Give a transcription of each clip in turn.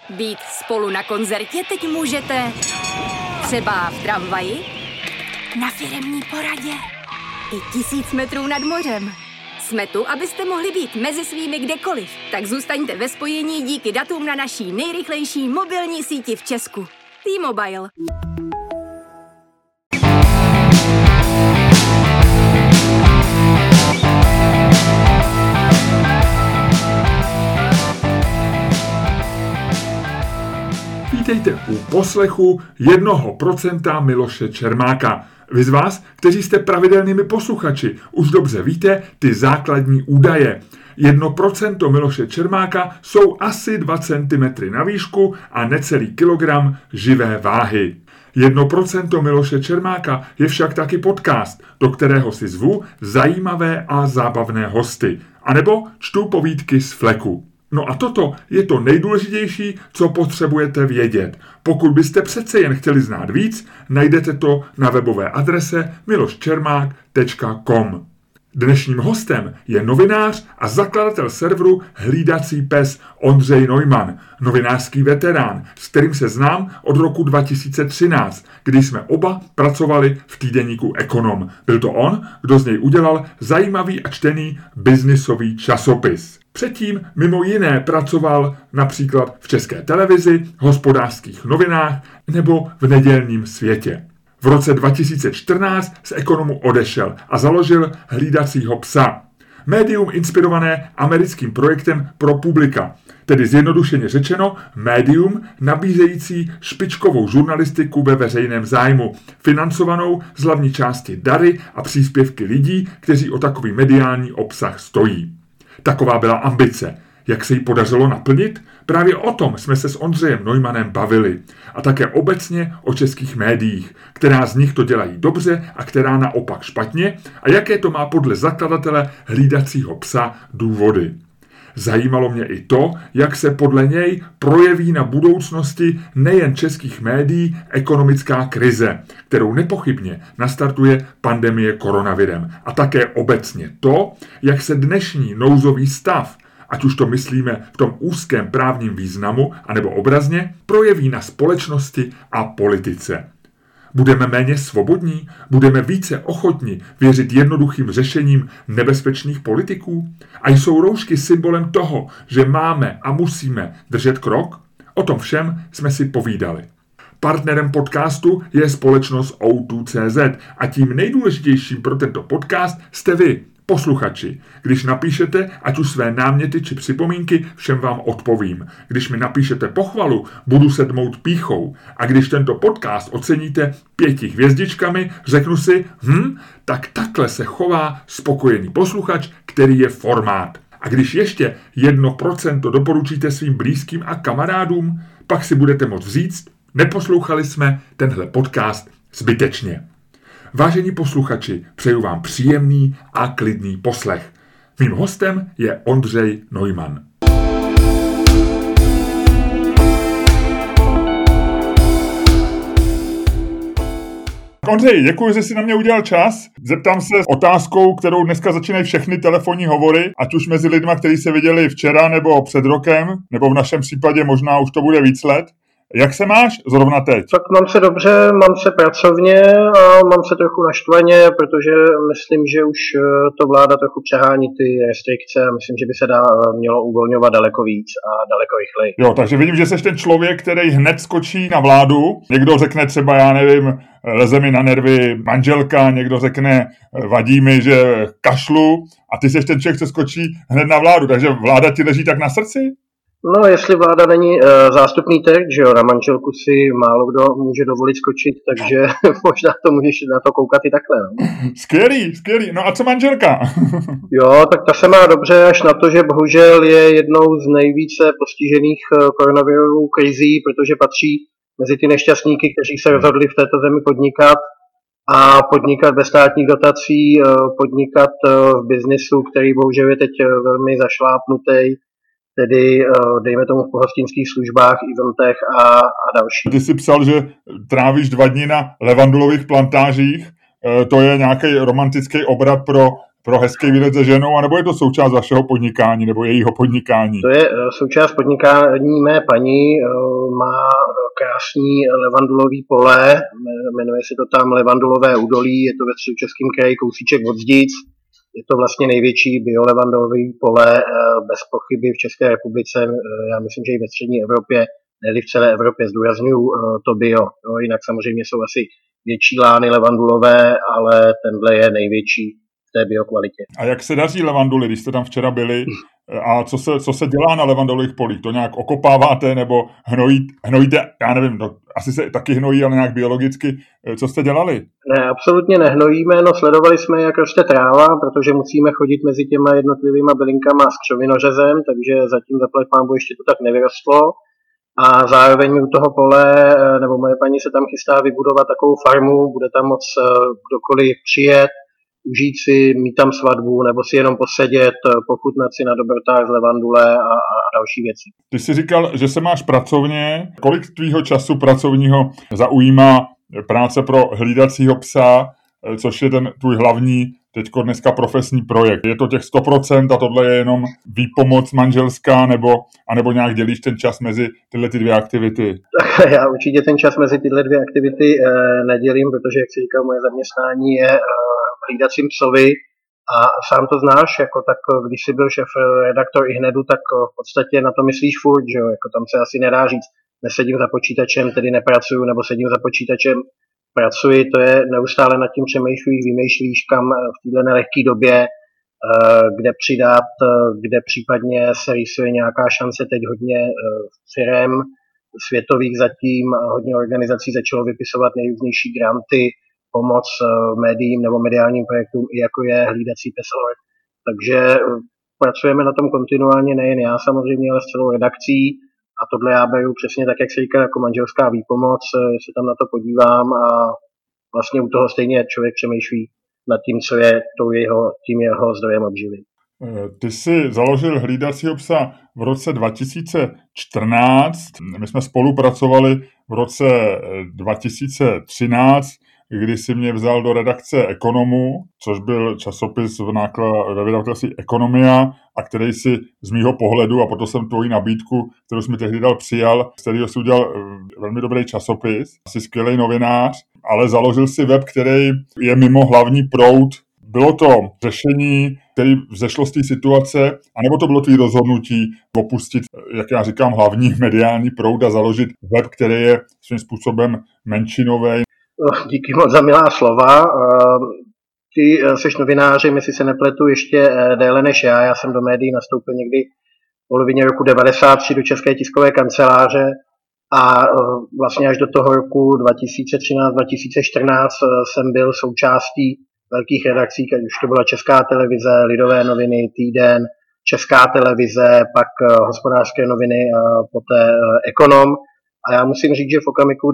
Být spolu na koncertě teď můžete třeba v tramvaji, na firemní poradě i 1000 metrů nad mořem. Jsme tu, abyste mohli být mezi svými kdekoliv. Tak zůstaňte ve spojení díky datům na naší nejrychlejší mobilní síti v Česku. T-Mobile. Vítejte u poslechu 1% Miloše Čermáka. Vy z vás, kteří jste pravidelnými posluchači, už dobře víte ty základní údaje. 1% Miloše Čermáka jsou asi 2 cm na výšku a necelý kilogram živé váhy. 1% Miloše Čermáka je však taky podcast, do kterého si zvu zajímavé a zábavné hosty. A nebo čtu povídky z fleku. No a toto je to nejdůležitější, co potřebujete vědět. Pokud byste přece jen chtěli znát víc, najdete to na webové adrese miloščermák.com. Dnešním hostem je novinář a zakladatel serveru Hlídací pes Ondřej Neumann, novinářský veterán, s kterým se znám od roku 2013, kdy jsme oba pracovali v týdeníku Ekonom. Byl to on, kdo z něj udělal zajímavý a čtený biznisový časopis. Předtím mimo jiné pracoval například v České televizi, Hospodářských novinách nebo v Nedělním světě. V roce 2014 z Ekonomu odešel a založil Hlídacího psa. Médium inspirované americkým projektem ProPublica, tedy zjednodušeně řečeno médium nabízející špičkovou žurnalistiku ve veřejném zájmu, financovanou z hlavní části dary a příspěvky lidí, kteří o takový mediální obsah stojí. Taková byla ambice. Jak se jí podařilo naplnit? Právě o tom jsme se s Ondřejem Neumannem bavili. A také obecně o českých médiích, která z nich to dělají dobře a která naopak špatně a jaké to má podle zakladatele Hlídacího psa důvody. Zajímalo mě i to, jak se podle něj projeví na budoucnosti nejen českých médií ekonomická krize, kterou nepochybně nastartuje pandemie koronavirem. A také obecně to, jak se dnešní nouzový stav, ať už to myslíme v tom úzkém právním významu, anebo obrazně, projeví na společnosti a politice. Budeme méně svobodní? Budeme více ochotni věřit jednoduchým řešením nebezpečných politiků? A jsou roušky symbolem toho, že máme a musíme držet krok? O tom všem jsme si povídali. Partnerem podcastu je společnost O2.cz a tím nejdůležitějším pro tento podcast jste vy, posluchači. Když napíšete, ať už své náměty či připomínky, všem vám odpovím. Když mi napíšete pochvalu, budu se dmout pýchou. A když tento podcast oceníte 5 hvězdičkami, řeknu si, tak takhle se chová spokojený posluchač, který je formát. A když ještě 1% doporučíte svým blízkým a kamarádům, pak si budete moct říct, neposlouchali jsme tenhle podcast zbytečně. Vážení posluchači, přeju vám příjemný a klidný poslech. Mým hostem je Ondřej Neumann. Ondřej, děkuji, že jsi na mě udělal čas. Zeptám se otázkou, kterou dneska začínají všechny telefonní hovory, ať už mezi lidma, kteří se viděli včera nebo před rokem, nebo v našem případě možná už to bude víc let. Jak se máš zrovna teď? Tak mám se dobře, mám se pracovně a mám se trochu naštvaně, protože myslím, že už to vláda trochu přehání ty restrikce a myslím, že by se mělo uvolňovat daleko víc a daleko rychleji. Jo, takže vidím, že jsi ten člověk, který hned skočí na vládu. Někdo řekne třeba, já nevím, leze mi na nervy manželka, někdo řekne vadí mi, že kašlu a ty jsi ten člověk, co skočí hned na vládu, takže vláda ti leží tak na srdci? No, jestli vláda není zástupný trh, že jo, na manželku si málo kdo může dovolit skočit, takže možná to můžeš na to koukat i takhle. No. Skvělý. No a co manželka? Jo, tak ta se má dobře až na to, že bohužel je jednou z nejvíce postižených koronavirovou krizí, protože patří mezi ty nešťastníky, kteří se rozhodli v této zemi podnikat a podnikat bez státních dotací, podnikat v biznisu, který bohužel je teď velmi zašlápnutý. Tedy dejme tomu v pohostinských službách, eventech a další. Ty jsi psal, že trávíš 2 dny na levandulových plantážích. To je nějaký romantický obrat pro pro hezký výlet se ženou, anebo je to součást vašeho podnikání nebo jejího podnikání? To je součást podnikání mé paní, má krásný levandulový pole, jmenuje se to tam Levandulové údolí, je to ve Středočeském kraji kousíček od Zdic. Je to vlastně největší biolevandulové pole bez pochyby v České republice, já myslím, že i ve střední Evropě, ne v celé Evropě, zdůrazňuju to bio. Jinak samozřejmě jsou asi větší lány levandulové, ale tenhle je největší v té biokvalitě. A jak se daří levanduly, když jste tam včera byli? A co se dělá na levandulových polích? To nějak okopáváte nebo hnojíte? Já nevím, asi se taky hnojí, ale nějak biologicky. Co jste dělali? Ne, absolutně nehnojíme, sledovali jsme, jak roste tráva, protože musíme chodit mezi těma jednotlivýma bylinkama s křovinořezem, takže zatím zaplať pánbu ještě to tak nevyrostlo. A zároveň u toho pole, nebo moje paní se tam chystá vybudovat takovou farmu, bude tam moc kdokoliv přijet, užít si, mít tam svatbu, nebo si jenom posedět, pochutnat si na dobrotách z levandule a další věci. Ty jsi říkal, že se máš pracovně. Kolik tvýho času pracovního zaujímá práce pro hlídacího psa, což je ten tvůj hlavní teďko dneska profesní projekt? Je to těch 100% a tohle je jenom výpomoc manželská, anebo nějak dělíš ten čas mezi tyhle ty dvě aktivity? Já určitě ten čas mezi tyhle dvě aktivity nedělím, protože, jak si říkal, moje zaměstnání je hlídacím psovi a sám to znáš, tak když jsi byl šéf redaktor iHnedu, tak v podstatě na to myslíš furt, že jo, tam se asi nedá říct, nesedím za počítačem, tedy nepracuju, nebo sedím za počítačem, pracuji, to je neustále nad tím přemýšlíš, vymýšlíš, kam v této nelehké době, kde přidat, kde případně se rýsuje nějaká šance, teď hodně firem světových zatím, hodně organizací začalo vypisovat nejrůznější granty, pomoc médiím nebo mediálním projektům, i jako je hlídací pes.org. Takže pracujeme na tom kontinuálně, nejen já samozřejmě, ale s celou redakcí. A tohle já beru přesně tak, jak se říká, jako manželská výpomoc, se tam na to podívám a vlastně u toho stejně člověk přemýšlí nad tím, co je tím jeho zdrojem obživy. Ty jsi založil hlídacího psa v roce 2014, my jsme spolupracovali v roce 2013, kdy si mě vzal do redakce Ekonomu, což byl časopis ve vydavatelství Ekonomia, a který si z mýho pohledu, a proto jsem tvoji nabídku, kterou jsi mi tehdy dal, přijal, z kterého si udělal velmi dobrý časopis, jsi skvělý novinář, ale založil si web, který je mimo hlavní proud. Bylo to řešení, který vzešlo z té situace, anebo to bylo tvý rozhodnutí opustit, jak já říkám, hlavní mediální proud a založit web, který je svým způsobem menšinový? Díky moc za milá slova. Ty seš novinářem, jestli se nepletu, ještě déle než já. Já jsem do médií nastoupil někdy v polovině roku 1993 do České tiskové kanceláře a vlastně až do toho roku 2013-2014 jsem byl součástí velkých redakcí, ať už to byla Česká televize, Lidové noviny, Týden, Česká televize, pak Hospodářské noviny a poté Ekonom. A já musím říct, že v okamžiku,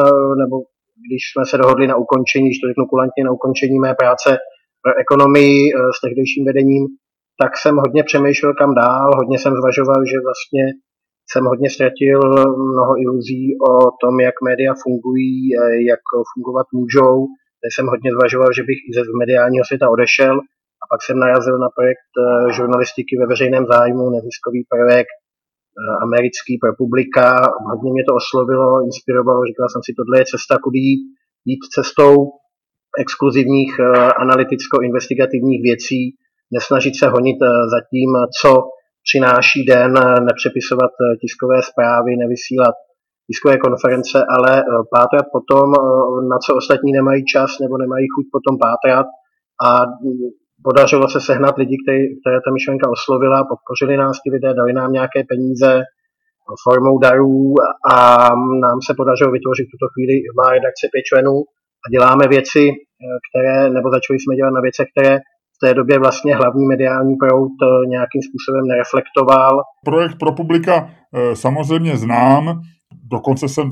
když jsme se dohodli na ukončení, když to řeknu kulantně, na ukončení mé práce pro Ekonomii s tehdejším vedením, tak jsem hodně přemýšlel, kam dál, hodně jsem zvažoval, že vlastně jsem hodně ztratil mnoho iluzí o tom, jak média fungují, jak fungovat můžou. Teď jsem hodně zvažoval, že bych i ze mediálního světa odešel, a pak jsem narazil na projekt žurnalistiky ve veřejném zájmu, neziskový projekt americký ProPublica. Hodně mě to oslovilo, inspirovalo, říkal jsem si, tohle je cesta, kudy jít cestou exkluzivních analyticko-investigativních věcí, nesnažit se honit za tím, co přináší den, nepřepisovat tiskové zprávy, nevysílat tiskové konference, ale pátrat potom, na co ostatní nemají čas nebo nemají chuť potom pátrat. A podařilo se sehnat lidi, které ta myšlenka oslovila, podpořili nás ti lidé, dali nám nějaké peníze formou darů a nám se podařilo vytvořit v tuto chvíli má redakce 5 členů a děláme věci, začali jsme dělat na věcech, které v té době vlastně hlavní mediální proud nějakým způsobem nereflektoval. Projekt ProPublica samozřejmě znám, dokonce jsem tam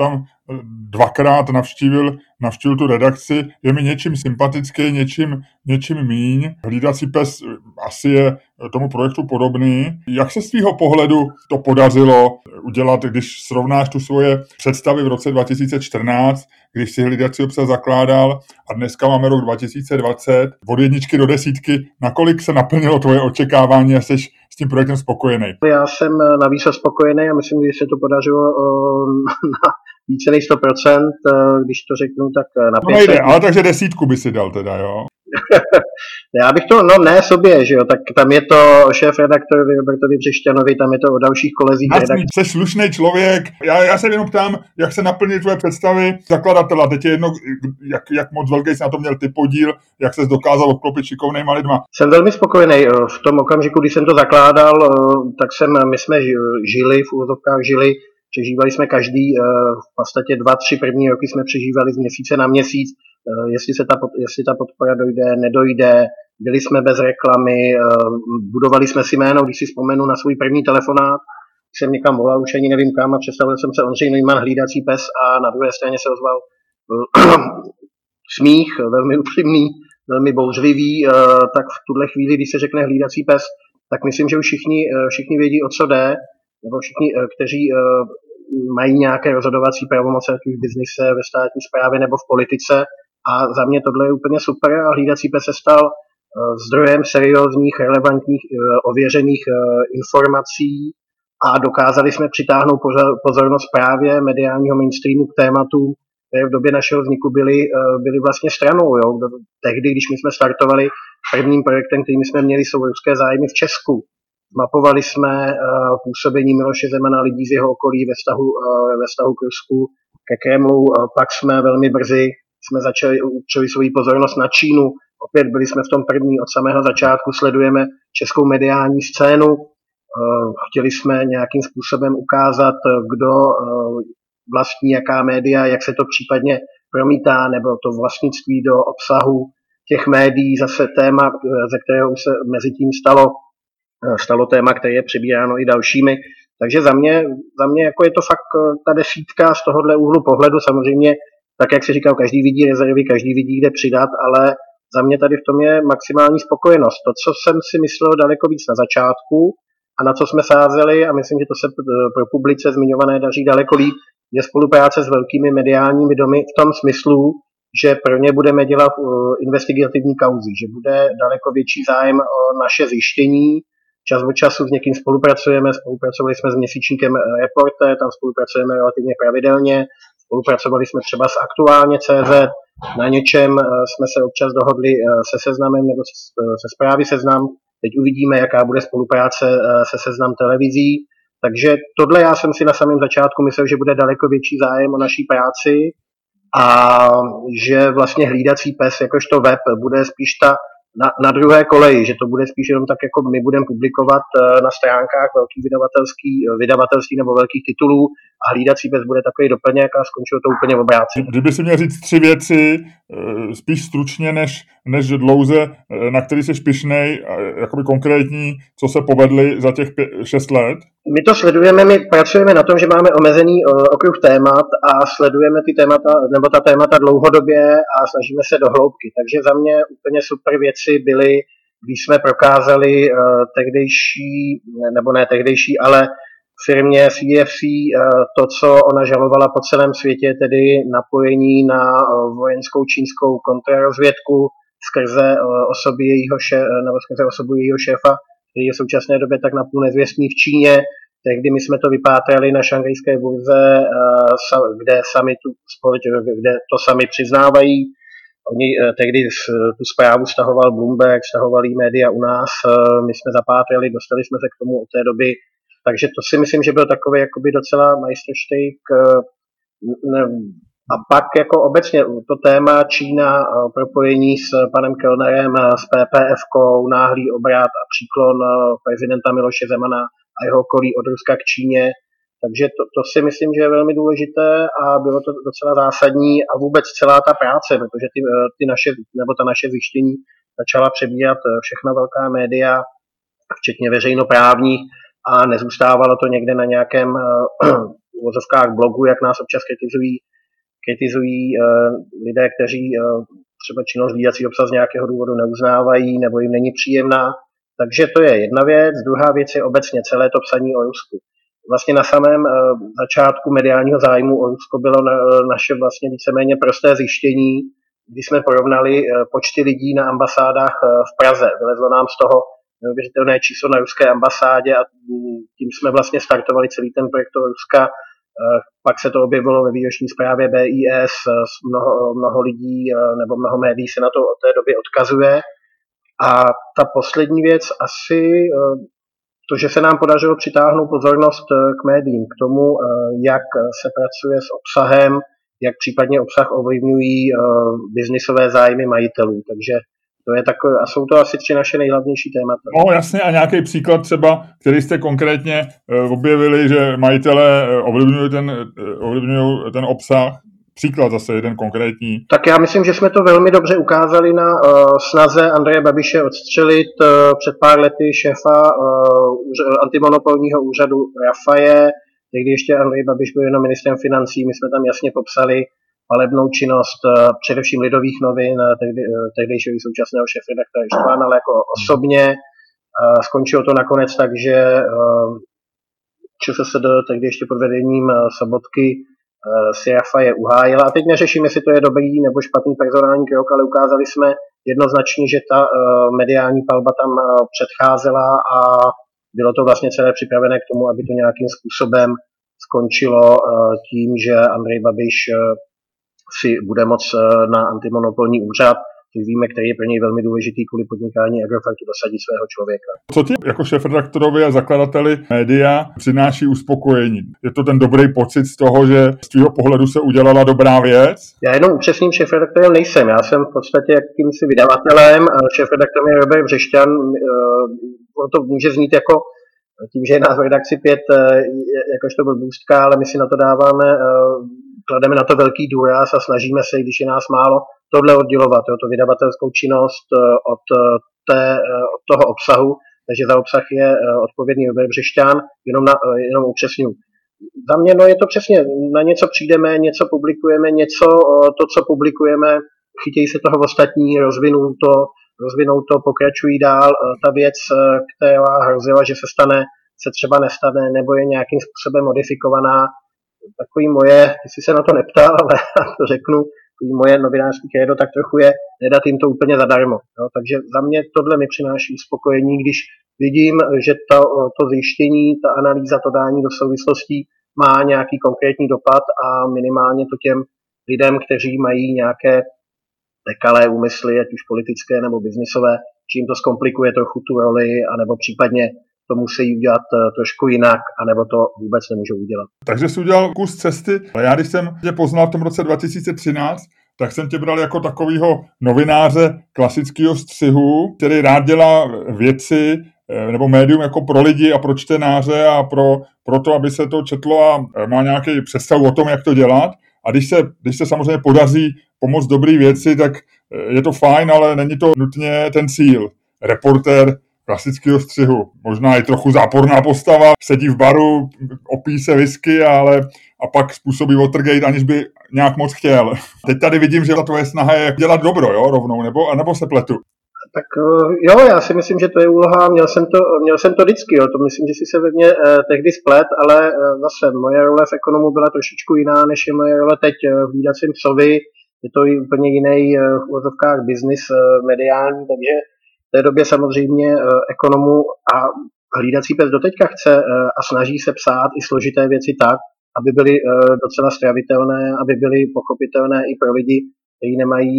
dvakrát navštívil tu redakci. Je mi něčím sympatický, něčím míň. Hlídací pes asi je tomu projektu podobný. Jak se z tvýho pohledu to podařilo udělat, když srovnáš tu svoje představy v roce 2014, když si hlídacího psa zakládal a dneska máme rok 2020, od 1 do 10, nakolik se naplnilo tvoje očekávání a jsi s tím projektem spokojený? Já jsem navíc spokojený a myslím, že se to podařilo na více než 100%, když to řeknu tak na 500. No nejde, ale takže 10 by si dal teda, jo? Já bych to, ne sobě, že jo, tak tam je to o šéf-redaktorovi Robertovi Břešťanovi, tam je to o dalších kolezích redaktorů. Jsi slušný člověk, já se jenom ptám, jak se naplnily tvoje představy zakladatela, teď je jedno, jak moc velký jsi na to měl ty podíl, jak ses dokázal obklopit šikovnejma lidma. Jsem velmi spokojený, v tom okamžiku, když jsem to zakládal, tak my jsme žili, v úvozovkách žili, přežívali jsme každý, v podstatě 2-3 první roky jsme přežívali z měsíce na měsíc, jestli ta podpora dojde, nedojde, byli jsme bez reklamy, budovali jsme si jméno, když si vzpomenu na svůj první telefonát, jsem někam volal, už ani nevím kam, a představil jsem se Ondřej Neumann, hlídací pes, a na druhé straně se ozval smích, velmi upřímný, velmi bouřlivý, tak v tuhle chvíli, když se řekne hlídací pes, tak myslím, že už všichni vědí, o co jde, nebo všichni, kteří mají nějaké rozhodovací pravomoce, ať už v biznise, ve státní správě nebo v politice. A za mě tohle je úplně super a hlídací pes se stal zdrojem seriózních, relevantních, ověřených informací a dokázali jsme přitáhnout pozornost právě mediálního mainstreamu k tématům, které v době našeho vzniku byly vlastně stranou. Jo. Tehdy, když my jsme startovali prvním projektem, kterým jsme měli, jsou ruské zájmy v Česku. Mapovali jsme působení Miloše Zemana, lidí z jeho okolí ve vztahu k Rusku, ke Kremlu. Pak jsme velmi brzy upřeli svoji pozornost na Čínu. Opět byli jsme v tom první, od samého začátku sledujeme českou mediální scénu. Chtěli jsme nějakým způsobem ukázat, kdo vlastní jaká média, jak se to případně promítá, nebo to vlastnictví do obsahu těch médií, zase téma, ze kterého se mezi tím stalo téma, které je přebíráno i dalšími. Takže za mě jako je to fakt ta 10 z tohohle úhlu pohledu. Samozřejmě, tak jak se říkal, každý vidí rezervy, každý vidí, kde přidat, ale za mě tady v tom je maximální spokojenost. To, co jsem si myslel daleko víc na začátku a na co jsme sázeli, a myslím, že to se pro publice zmiňované daří daleko líp, je spolupráce s velkými mediálními domy v tom smyslu, že pro ně budeme dělat investigativní kauzy, že bude daleko větší zájem o naše zjištění. Čas od času s někým spolupracovali jsme s měsíčníkem Reporter, tam spolupracujeme relativně pravidelně, spolupracovali jsme třeba s Aktuálně.cz, na něčem jsme se občas dohodli se Seznamem nebo se zprávy Seznam, teď uvidíme, jaká bude spolupráce se Seznam televizí, takže tohle já jsem si na samém začátku myslel, že bude daleko větší zájem o naší práci a že vlastně hlídací pes jakožto web bude spíš na druhé koleji, že to bude spíš jenom tak, jako my budeme publikovat na stránkách velkých vydavatelství nebo velkých titulů a hlídací pes bude takový doplněk a skončilo to úplně v obráci. Kdyby si měl říct 3 věci, spíš stručně než dlouze, na který jsi pyšnej, jakoby konkrétní, co se povedly za těch 6 let? My to sledujeme, my pracujeme na tom, že máme omezený okruh témat a sledujeme ty témata, nebo ta témata dlouhodobě a snažíme se do hloubky. Takže za mě úplně super věci byly, když jsme prokázali ale firmě CFC to, co ona žalovala po celém světě, tedy napojení na vojenskou čínskou kontrarozvědku skrze osobu jejího šéfa, který je v současné době tak napůl nezvěstný v Číně. Tehdy my jsme to vypátrali na šanghajské burze, kde to sami přiznávají. Oni tehdy tu zprávu stahoval Bloomberg, stahovali média u nás, my jsme zapátrali, dostali jsme se k tomu od té doby. Takže to si myslím, že byl takový jakoby docela majstrštyk. A pak jako obecně to téma Čína, propojení s panem Kellnerem, s PPF-kou, náhlý obrat a příklon prezidenta Miloše Zemana a jeho okolí od Ruska k Číně. Takže to si myslím, že je velmi důležité a bylo to docela zásadní a vůbec celá ta práce, protože ta naše zjištění začala přebírat všechna velká média, včetně veřejnoprávních, a nezůstávalo to někde na nějakém uvozovkách blogu, jak nás občas kritizují kritizují lidé, kteří třeba činnost hlídací obsah z nějakého důvodu neuznávají nebo jim není příjemná. Takže to je jedna věc. Druhá věc je obecně celé to psaní o Rusku. Vlastně na samém začátku mediálního zájmu o Rusko bylo naše vlastně víceméně prosté zjištění, kdy jsme porovnali počty lidí na ambasádách v Praze. Vylezlo nám z toho neuvěřitelné číslo na ruské ambasádě a tím jsme vlastně startovali celý ten projekt o Ruska. Pak se to objevilo ve výroční zprávě BIS, mnoho lidí nebo mnoho médií se na to od té doby odkazuje. A ta poslední věc asi to, že se nám podařilo přitáhnout pozornost k médiím, k tomu, jak se pracuje s obsahem, jak případně obsah ovlivňují biznisové zájmy majitelů. Takže to je takové, a jsou to asi 3 naše nejhlavnější témata. No jasně, a nějaký příklad třeba, který jste konkrétně objevili, že majitelé ovlivňují ten obsah? Příklad zase jeden konkrétní. Tak já myslím, že jsme to velmi dobře ukázali na snaze Andreje Babiše odstřelit před pár lety šéfa antimonopolního úřadu Rafaje, tehdy ještě Andrej Babiš byl jenom ministrem financí, my jsme tam jasně popsali palebnou činnost především Lidových novin, tehdejšího současného šéfredaktora Ištvána, ale jako osobně. Skončilo to nakonec tak, že ČSSD tehdy ještě pod vedením Sobotky si Rafaje uhájila. A teď neřeším, jestli to je dobrý nebo špatný personální krok, ale ukázali jsme jednoznačně, že ta mediální palba tam předcházela a bylo to vlastně celé připravené k tomu, aby to nějakým způsobem skončilo tím, že Andrej Babiš si bude moc na antimonopolní úřad, což víme, který je pro něj velmi důležitý kvůli podnikání Agrofertu, dosadit svého člověka. Co ti jako šéfredaktorovi a zakladateli média přináší uspokojení? Je to ten dobrý pocit z toho, že z tvýho pohledu se udělala dobrá věc? Já jenom upřesným šéfredaktorem nejsem. Já jsem v podstatě jakýmsi vydavatelem. Šéfredaktorem je Robert Břešťan. To může znít jako tím, že je nás v redakci 5 jakožto blbůstka, ale my si na to klademe na to velký důraz a snažíme se, když je nás málo, tohle oddělovat, tu vydavatelskou činnost od toho obsahu, takže za obsah je odpovědný Robert Břešťan, jenom upřesňuji. Za mě je to přesně, na něco přijdeme, něco publikujeme, to, co publikujeme, chytějí se toho ostatní, rozvinou to, pokračují dál. Ta věc, která hrozila, že se třeba nestane, nebo je nějakým způsobem modifikovaná, takový moje, jestli se na to neptal, ale to řeknu, moje novinářské krédo tak trochu je nedat jim to úplně zadarmo. Jo? Takže za mě tohle mi přináší uspokojení, když vidím, že to zjištění, ta analýza, to dání do souvislostí má nějaký konkrétní dopad a minimálně to těm lidem, kteří mají nějaké nekalé úmysly, ať už politické nebo biznisové, čím to zkomplikuje trochu tu roli, anebo případně to musí udělat trošku jinak, anebo to vůbec nemůžou udělat. Takže jsi udělal kus cesty, ale já když jsem tě poznal v tom roce 2013, tak jsem tě bral jako takového novináře klasického střihu, který rád dělá věci nebo médium jako pro lidi a pro čtenáře a pro to, aby se to četlo a má nějaký představu o tom, jak to dělat. A když se samozřejmě podaří pomoct dobrý věci, tak je to fajn, ale není to nutně ten cíl. Reportér klasického střihu. Možná i trochu záporná postava, sedí v baru, opíjí se whisky, a pak způsobí Watergate, aniž by nějak moc chtěl. Teď tady vidím, že ta tvoje snaha je dělat dobro, jo, rovnou, nebo se pletu. Tak jo, já si myslím, že to je úloha, měl jsem to vždycky, jo, to myslím, že si se ve mně tehdy splet, ale zase moje role v Ekonomu byla trošičku jiná, než je moje role teď v Hlídacím psovi, je to i úplně jiný v uvozovkách biznis mediální, takže v té době samozřejmě Ekonomu a Hlídací pes doteďka chce a snaží se psát i složité věci tak, aby byly docela stravitelné, aby byly pochopitelné i pro lidi, kteří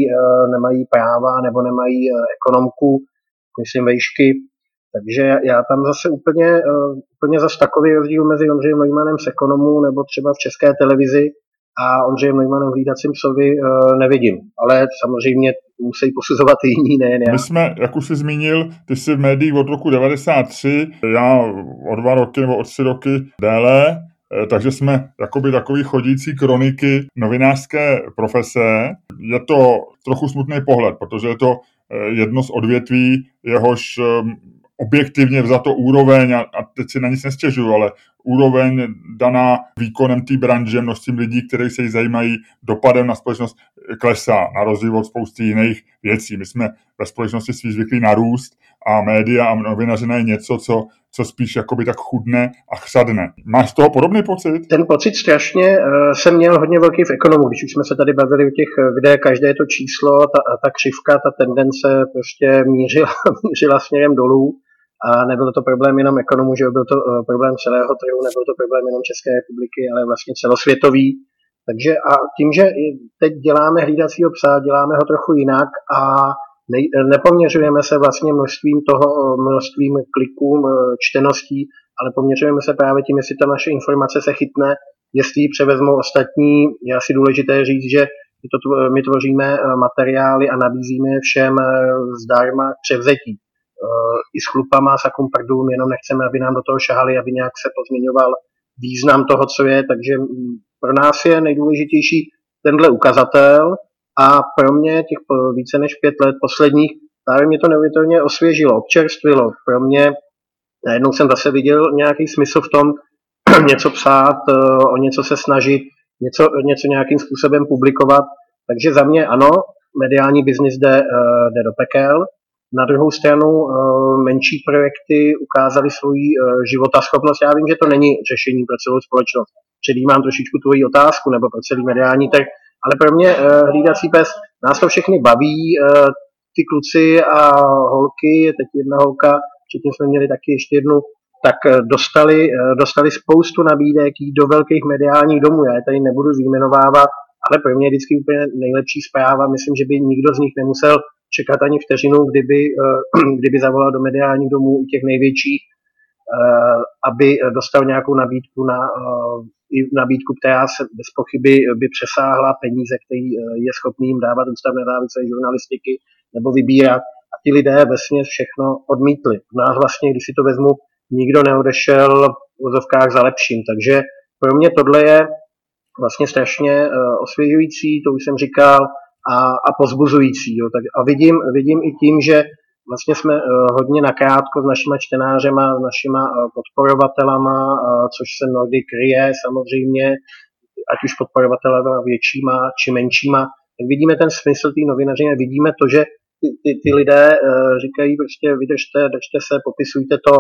nemají práva nebo nemají ekonomku, myslím vejšky. Takže já tam zase úplně zase takový rozdíl mezi Ondřejem Neumannem z Ekonomu nebo třeba v České televizi a Ondřejem Neumannem v Hlídacím psovi nevidím. Ale samozřejmě musí posuzovat i jiní, nejen já. My jsme, jak už jsi zmínil, ty jsi v médiích od roku 1993, já o 2 roky nebo o 3 roky déle, takže jsme jakoby takový chodící kroniky novinářské profese. Je to trochu smutný pohled, protože je to jedno z odvětví, jehož objektivně vzato úroveň, a teď si na nic nestěžuju, ale úroveň daná výkonem té branže, množstvím lidí, kteří se jí zajímají, dopadem na společnost klesá, na rozdíl od spousty jiných věcí. My jsme ve společnosti svý zvyklí na růst a média a novinařina je něco, co spíš jakoby tak chudne a chřadne. Máš z toho podobný pocit? Ten pocit strašně jsem měl hodně velký v ekonomu, když už jsme se tady bavili o těch videích, každé to číslo, ta křivka, ta tendence prostě mířila směrem dolů. A nebyl to problém jenom ekonomů, že byl to problém celého trhu, nebyl to problém jenom České republiky, ale vlastně celosvětový. Takže a tím, že teď děláme hlídacího psa, děláme ho trochu jinak a nepoměřujeme se vlastně množstvím kliků, čteností, ale poměřujeme se právě tím, jestli ta naše informace se chytne, jestli ji převezmou ostatní. Je asi důležité říct, že my tvoříme materiály a nabízíme všem zdarma k převzetí. I s chlupama, s akumpardům, jenom nechceme, aby nám do toho šahali, aby nějak se pozměňoval význam toho, co je, takže pro nás je nejdůležitější tenhle ukazatel a pro mě těch více než 5 let posledních právě mě to neuvěřitelně osvěžilo, občerstvilo. Pro mě najednou jsem zase viděl nějaký smysl v tom něco psát, o něco se snažit, něco nějakým způsobem publikovat, takže za mě ano, mediální biznis jde do pekel. Na druhou stranu menší projekty ukázaly svoji životaschopnost. Já vím, že to není řešení pro celou společnost. Předjímám trošičku tvoji otázku nebo pro celý mediální trh, ale pro mě hlídací pes, nás to všechny baví, ty kluci a holky, teď jedna holka, předtím jsme měli taky ještě jednu, tak dostali spoustu nabídek do velkých mediálních domů. Já je tady nebudu vyjmenovávat, ale pro mě je vždycky úplně nejlepší zpráva. Myslím, že by nikdo z nich nemusel čekat ani vteřinu, kdyby zavolal do mediálních domů u těch největších, aby dostal nějakou nabídku, která se bez pochyby by přesáhla peníze, který je schopný jim dávat Ústav nezávislé žurnalistiky nebo vybírat. A ti lidé vesměs všechno odmítli. U nás vlastně, když si to vezmu, nikdo neodešel v vozovkách za lepším. Takže pro mě tohle je vlastně strašně osvěžující, to už jsem říkal, a pozbuzující. Jo. Tak, a vidím i tím, že vlastně jsme hodně nakrátko s našima čtenářema, s našima podporovatelama, což se mnohdy kryje samozřejmě, ať už podporovatelema většíma či menšíma, tak vidíme ten smysl té novinařiny, vidíme to, že ty lidé říkají prostě vydržte, držte se, popisujte to,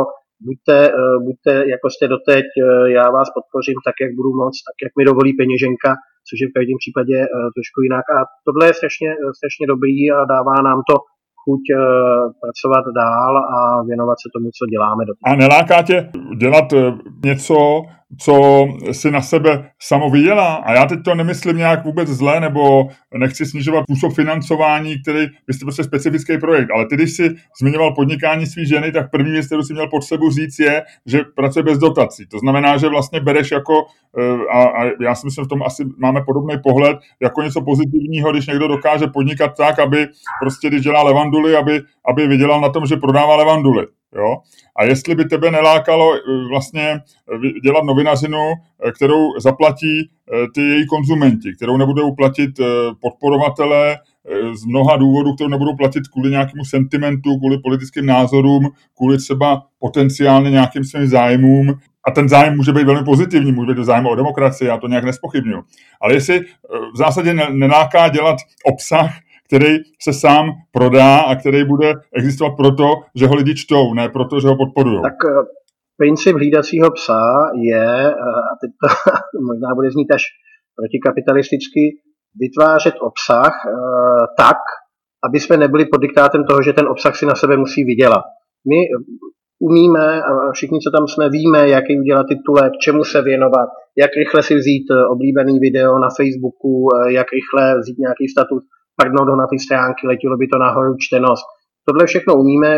buďte jako jste doteď, já vás podpořím tak, jak budu moc, tak, jak mi dovolí peněženka, což je v každém případě trošku jinak. A tohle je strašně dobrý a dává nám to chuť pracovat dál a věnovat se tomu, co děláme. A neláká tě dělat něco, co si na sebe samo vydělá? A já teď to nemyslím nějak vůbec zle, nebo nechci snižovat způsob financování, který je prostě specifický projekt. Ale ty, když si zmiňoval podnikání svý ženy, tak první věc, kterou si měl potřebu říct, je, že pracuje bez dotací. To znamená, že vlastně bereš jako, a já si myslím, v tom asi máme podobný pohled, jako něco pozitivního, když někdo dokáže podnikat tak, aby prostě, když dělá levanduly, aby vydělal na tom, že prodává levanduly. Jo? A jestli by tebe nelákalo vlastně dělat novinařinu, kterou zaplatí ty její konzumenti, kterou nebudou platit podporovatelé z mnoha důvodů, kterou nebudou platit kvůli nějakému sentimentu, kvůli politickým názorům, kvůli třeba potenciálně nějakým svým zájmům. A ten zájem může být velmi pozitivní, může být zájem o demokracii, já to nějak nezpochybnuju. Ale jestli v zásadě neláká dělat obsah, který se sám prodá a který bude existovat proto, že ho lidi čtou, ne proto, že ho podporují. Tak princip hlídacího psa je, a teď to možná bude znít až protikapitalisticky, vytvářet obsah tak, aby jsme nebyli pod diktátem toho, že ten obsah si na sebe musí vydělat. My umíme, a všichni, co tam jsme, víme, jaký udělat titulek, čemu se věnovat, jak rychle si vzít oblíbený video na Facebooku, jak rychle vzít nějaký status, pardnout ho na ty stránky, letělo by to nahoru čtenost. Tohle všechno umíme,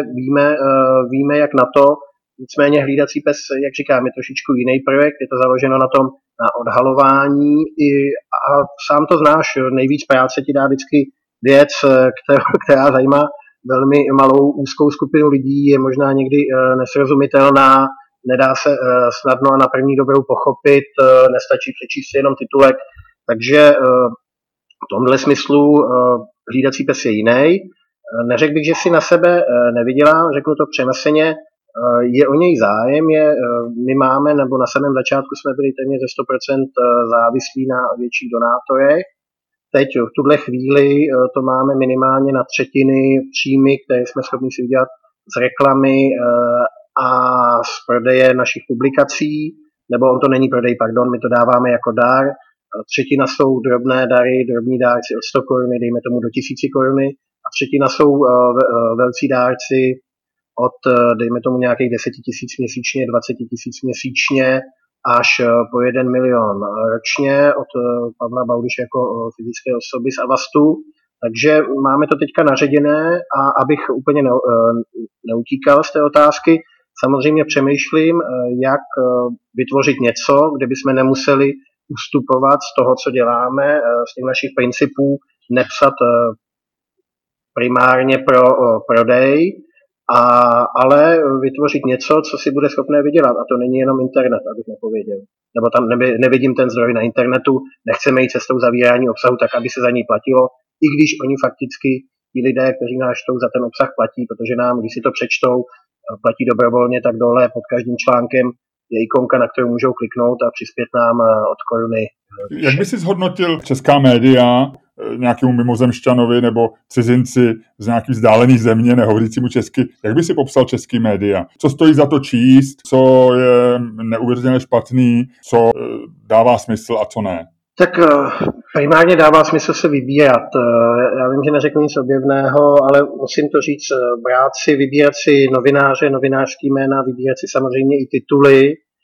víme, jak na to. Nicméně hlídací pes, jak říkám, je trošičku jiný projekt, je to založeno na tom, na odhalování a sám to znáš, nejvíc práce ti dá vždycky věc, která zajímá velmi malou úzkou skupinu lidí, je možná někdy nesrozumitelná, nedá se snadno a na první dobrou pochopit, nestačí přečíst si jenom titulek, takže v tomhle smyslu hlídací pes je jiný. Neřekl bych, že si na sebe nevydělá, řeknu to přeneseně. Je o něj zájem, my máme, nebo na samém začátku jsme byli téměř ze 100% závislí na větších donátorech. Teď v tuhle chvíli to máme minimálně na třetiny příjmy, které jsme schopni si udělat z reklamy a z prodeje našich publikací, nebo on to není prodej, pardon, my to dáváme jako dar. Třetina jsou drobné dary, drobní dárci od 100 koruny, dejme tomu do 1000 koruny, a třetina jsou velcí dárci od, dejme tomu, nějakých 10 000 měsíčně, 20 000 měsíčně, až po 1 milion ročně od Pavla Baudyše jako fyzické osoby z Avastu. Takže máme to teďka naředěné a abych úplně neutíkal z té otázky, samozřejmě přemýšlím, jak vytvořit něco, kde bychom nemuseli ustupovat z toho, co děláme, z těch našich principů, nepsat primárně pro prodej, ale vytvořit něco, co si bude schopné vydělat. A to není jenom internet, abych nepověděl. Nebo tam nevidím ten zdroj na internetu, nechceme jít cestou zavírání obsahu tak, aby se za něj platilo, i když oni fakticky, ti lidé, kteří nás čtou, za ten obsah platí, protože nám, když si to přečtou, platí dobrovolně, tak dole pod každým článkem je ikonka, na kterou můžou kliknout a přispět nám od koruny. Jak by si zhodnotil česká média nějakému mimozemšťanovi nebo cizinci z nějaký vzdálený země, nehovořícímu česky, jak by si popsal český média? Co stojí za to číst, co je neuvěřitelně špatný, co dává smysl a co ne? Tak primárně dává smysl se vybírat. Já vím, že neřeknu nic objevného, ale musím to říct, brát si, vybírat si novináře, novinářský jména, vybírat si samozřejmě i tituly,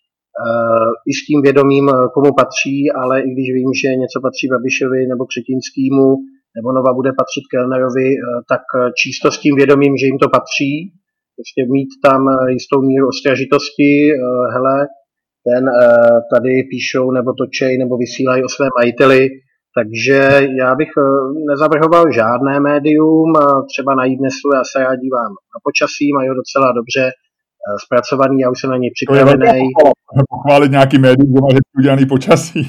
i s tím vědomím, komu patří, ale i když vím, že něco patří Babišovi nebo Křetínskýmu, nebo Nova bude patřit Kellnerovi, tak číst to s tím vědomím, že jim to patří, prostě mít tam jistou míru ostražitosti, hele, ten tady píšou nebo točej nebo vysílají o svém majiteli, takže já bych nezavrhoval žádné médium, třeba na iDnesu, já se rád dívám na počasí, mají ho docela dobře zpracovaný, já už jsem na něj připravený. Pochválit nějaký médium, že má hezky udělaný počasí.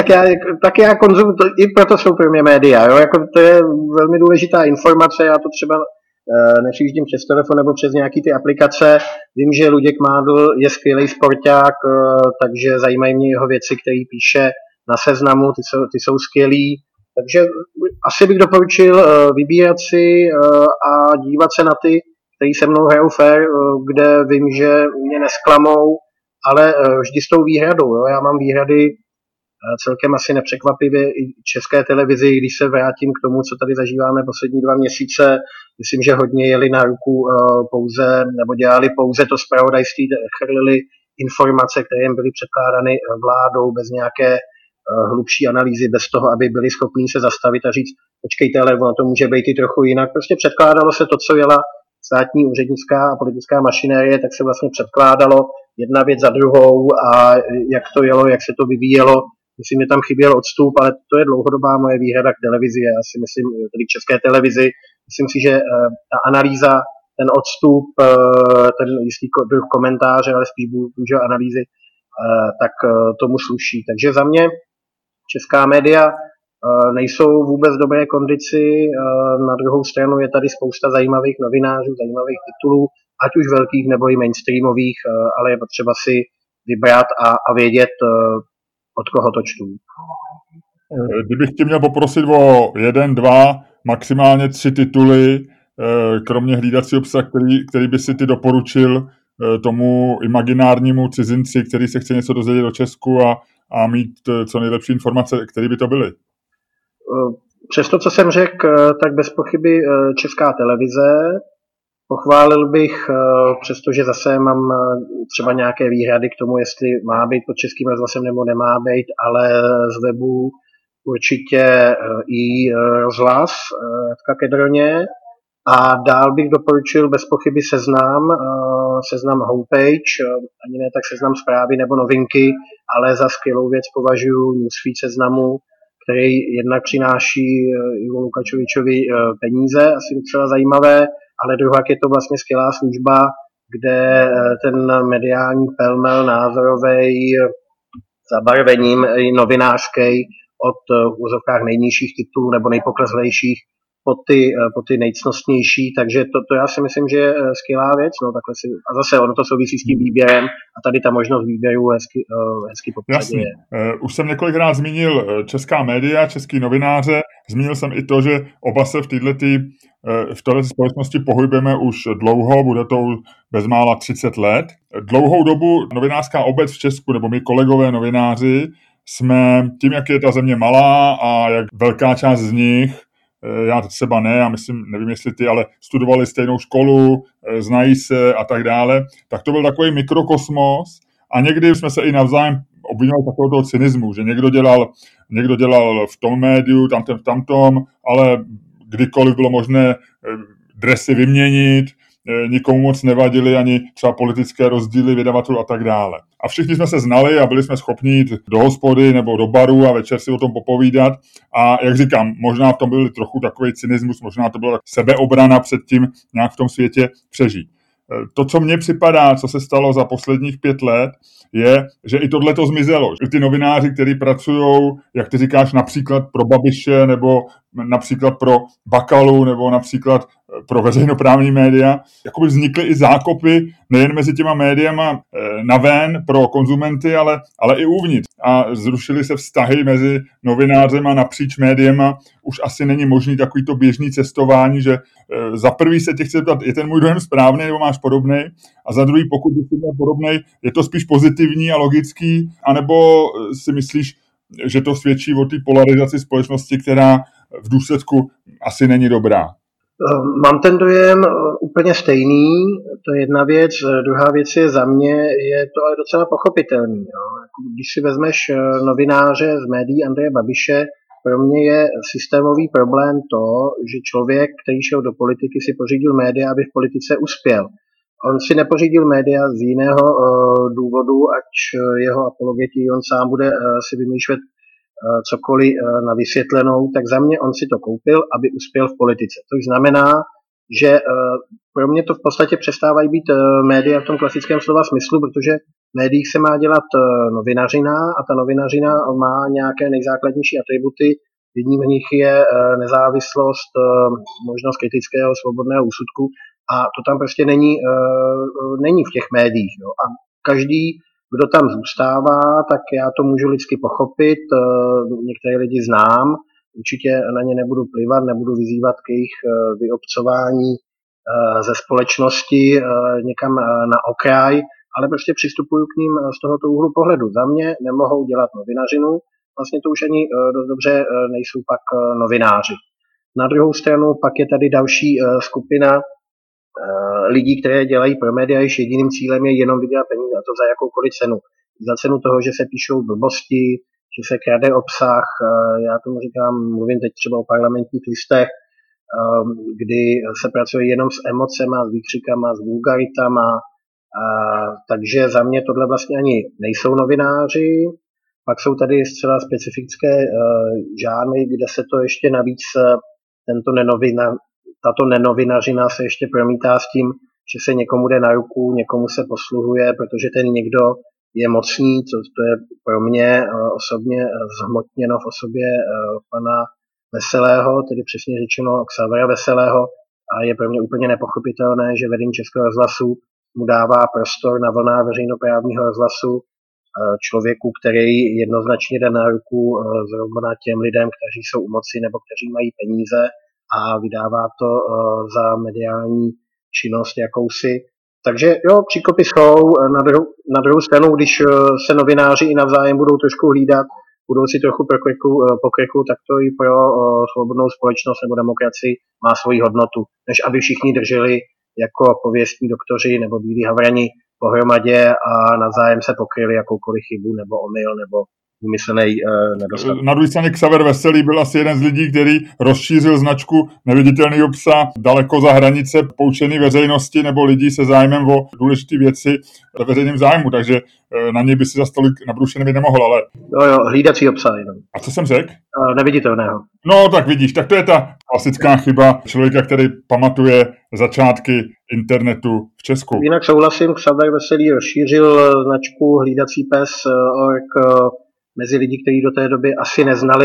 Tak já konzumuji, i proto jsou pro mě média, jo? Jako to je velmi důležitá informace, já to třeba nepřijíždím přes telefon nebo přes nějaký ty aplikace. Vím, že Luděk Mádl je skvělý sporták, takže zajímají mě jeho věci, které píše na Seznamu, ty jsou skvělý. Takže asi bych doporučil vybírat si a dívat se na ty, který se mnou hrajou fair, kde vím, že mě nesklamou, ale vždy s tou výhradou. Jo? Já mám výhrady celkem asi nepřekvapivě i české televizi, když se vrátím k tomu, co tady zažíváme poslední 2 měsíce. Myslím, že hodně jeli na ruku pouze, nebo dělali pouze to zpravodajství, chrlili informace, které jim byly předkládány vládou bez nějaké hlubší analýzy, bez toho, aby byli schopní se zastavit a říct, počkejte, ale ono to může být i trochu jinak. Prostě předkládalo se to, co jela státní úřednická a politická mašinérie, tak se vlastně předkládalo jedna věc za druhou a jak to jelo, jak se to vyvíjelo. Myslím, že tam chyběl odstup, ale to je dlouhodobá moje výhrada k televizi. Já si myslím, tedy k české televizi, myslím si, že ta analýza, ten odstup, ten jistý druh komentáře, ale spíš bohužel analýzy, tak tomu sluší. Takže za mě česká média nejsou vůbec v dobré kondici, na druhou stranu je tady spousta zajímavých novinářů, zajímavých titulů, ať už velkých nebo i mainstreamových, ale je potřeba si vybrat a vědět, od koho to čtu. Kdybych tě měl poprosit o 1, 2, maximálně 3 tituly, kromě hlídacího psa, který by si ty doporučil tomu imaginárnímu cizinci, který se chce něco dozvědět o Česku a mít co nejlepší informace, které by to byly? Přes to, co jsem řekl, tak bez pochyby Česká televize. Pochválil bych, přestože zase mám třeba nějaké výhrady k tomu, jestli má být pod Českým rozhlasem nebo nemá být, ale z webu určitě i rozhlas v Kedroně. A dál bych doporučil bez pochyby Seznam homepage, ani ne tak Seznam zprávy nebo novinky, ale za skvělou věc považuji newsfeed Seznamu, který jednak přináší Ivo Lukačovičovi peníze, asi docela zajímavé, ale druhak je to vlastně skvělá služba, kde ten mediální pelmel názorovej zabarvením i novinářský od v úzovkách nejnižších titulů nebo nejpokleslejších po ty nejcnostnější, takže to já si myslím, že je skvělá věc. No, takhle si, a zase ono to souvisí s tím výběrem a tady ta možnost výběru hezky popředí je. Už jsem několikrát zmínil česká média, český novináře, zmínil jsem i to, že oba se v této společnosti pohybujeme už dlouho, bude to bezmála 30 let. Dlouhou dobu novinářská obec v Česku, nebo my kolegové novináři, jsme tím, jak je ta země malá a jak velká část z nich, já třeba ne, já myslím, nevím jestli ty, ale studovali stejnou školu, znají se a tak dále, tak to byl takový mikrokosmos a někdy jsme se i navzájem obvinovali takového toho cynismu, že někdo dělal v tom médiu, tamten v tamtom, ale kdykoliv bylo možné dresy vyměnit, nikomu moc nevadily ani třeba politické rozdíly vydavatelů a tak dále. A všichni jsme se znali a byli jsme schopni jít do hospody nebo do baru a večer si o tom popovídat. A jak říkám, možná v tom byl trochu takový cynismus, možná to byla sebeobrana před tím nějak v tom světě přežít. To, co mně připadá, co se stalo za posledních 5 let, je, že i tohle to zmizelo. Že ty novináři, kteří pracují, jak ty říkáš, například pro Babiše, nebo například pro Bakalu, nebo například pro veřejnoprávní média, jakoby vznikly i zákopy nejen mezi těma médiama naven pro konzumenty, ale i uvnitř. A zrušily se vztahy mezi novinářem a napříč médiema. Už asi není možný takový to běžný cestování, že za prvý se tě chci zeptat, je ten můj dojem správný, nebo máš podobný? A za druhý, pokud jsi měl podobný, je to spíš pozitivní a logický, anebo si myslíš, že to svědčí o té polarizaci společnosti, která v důsledku asi není dobrá? Mám ten dojem úplně stejný, to je jedna věc. Druhá věc je za mě, je to ale docela pochopitelný. Jo. Když si vezmeš novináře z médií Andreje Babiše, pro mě je systémový problém to, že člověk, který šel do politiky, si pořídil média, aby v politice uspěl. On si nepořídil média z jiného důvodu, ať jeho apologeti, on sám bude si vymýšlet cokoliv na vysvětlenou, tak za mě on si to koupil, aby uspěl v politice. Což znamená, že pro mě to v podstatě přestávají být média v tom klasickém slova smyslu, protože v médiích se má dělat novinařina a ta novinařina má nějaké nejzákladnější atributy. Jedním z nich je nezávislost, možnost kritického svobodného úsudku a to tam prostě není v těch médiích. Jo. A každý, kdo tam zůstává, tak já to můžu lidsky pochopit. Některé lidi znám, určitě na ně nebudu plivat, nebudu vyzývat k jejich vyobcování ze společnosti někam na okraj, ale prostě přistupuju k ním z tohoto úhlu pohledu. Za mě nemohou dělat novinařinu, vlastně to už ani dost dobře nejsou pak novináři. Na druhou stranu pak je tady další skupina lidí, které dělají pro média, jež jediným cílem je jenom vydělat peníze, a to za jakoukoliv cenu. Za cenu toho, že se píšou blbosti, že se krade obsah, já tomu říkám, mluvím teď třeba o parlamentních listech, kdy se pracuje jenom s emocema, s výkřikama, s vulgaritama, takže za mě tohle vlastně ani nejsou novináři. Pak jsou tady zcela specifické žánry, kde se to ještě navíc tato nenovinařina se ještě promítá s tím, že se někomu jde na ruku, někomu se posluhuje, protože ten někdo je mocný, to je pro mě osobně zhmotněno v osobě pana Veselého, tedy přesně řečeno Xavera Veselého, a je pro mě úplně nepochopitelné, že vedení Českého rozhlasu mu dává prostor na vlnách veřejnoprávního rozhlasu člověku, který jednoznačně jde na ruku zrovna těm lidem, kteří jsou u moci nebo kteří mají peníze, a vydává to za mediální činnost jakousi. Takže jo, příkopy jsou. Na druhou stranu, když se novináři i navzájem budou trošku hlídat, budou si trochu po krku, tak to i pro svobodnou společnost nebo demokracii má svoji hodnotu, než aby všichni drželi jako pověstní doktoři nebo bílí havrani pohromadě a navzájem se pokryli jakoukoliv chybu nebo omyl nebo umyslený nedostatek. Na druhé straně Xaver Veselý byl asi jeden z lidí, který rozšířil značku Neviditelného psa daleko za hranice poučené veřejnosti nebo lidí se zájmem o důležité věci ve veřejném zájmu, takže na něj by si za stolik nabrušený nemohl, ale... Jo, hlídacího psa jenom. A co jsem řekl? Neviditelného. No, tak vidíš, tak to je ta klasická chyba člověka, který pamatuje začátky internetu v Česku. Jinak souhlasím, Xaver Veselý rozšířil značku Hlídací pes.org mezi lidi, kteří do té doby asi neznali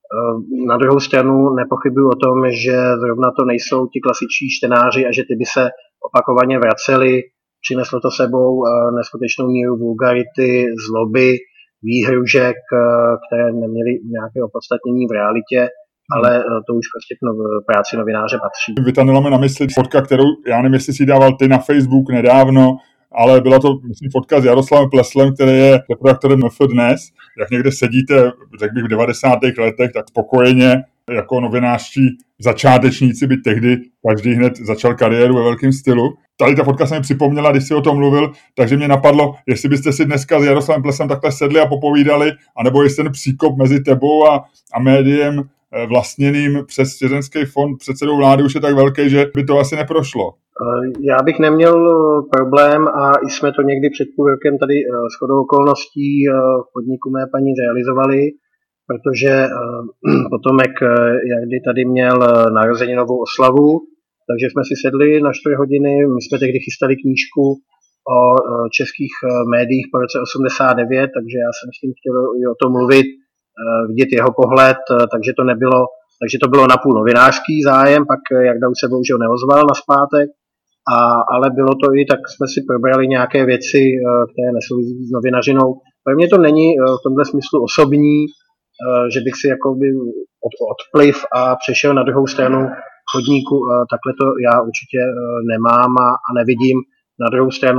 Na druhou stranu nepochybuji o tom, že zrovna to nejsou ti klasičtí čtenáři a že ty by se opakovaně vraceli. Přineslo to sebou neskutečnou míru vulgarity, zloby, výhružek, které neměly nějaké opodstatnění v realitě, ale to už prostě k práci novináře patří. Vytanula mi na mysli fotka, kterou, já nevím, jestli si dával ty na Facebook nedávno, ale byla to, myslím, fotka s Jaroslavem Pleslem, který je redaktorem MF Dnes. Jak někde sedíte, řekl bych, v 90. letech, tak spokojeně jako novinářští začátečníci, byť tehdy každý hned začal kariéru ve velkém stylu. Tady ta fotka se mi připomněla, když si o tom mluvil, takže mě napadlo, jestli byste si dneska s Jaroslavem Plesem takhle sedli a popovídali, anebo jestli ten příkop mezi tebou a médiem vlastněným přes Svěřenský fond předsedou vlády už je tak velký, že by to asi neprošlo. Já bych neměl problém a i jsme to někdy před půl rokem tady shodou okolností v podniku mé paní realizovali, protože potomek Jardy tady měl narozeninovou oslavu, takže jsme si sedli na 4 hodiny, my jsme tehdy chystali knížku o českých médiích po roce 89, takže já jsem s tím chtěl o tom mluvit, vidět jeho pohled, takže to bylo napůl novinářský zájem, pak Jarda už se bohužel neozval nazpátek, ale bylo to i, tak jsme si probrali nějaké věci, které nesouvisí s novinařinou. Pro mě to není v tomhle smyslu osobní, že bych si jakoby odpliv a přešel na druhou stranu chodníku, takhle to já určitě nemám a nevidím. Na druhou stranu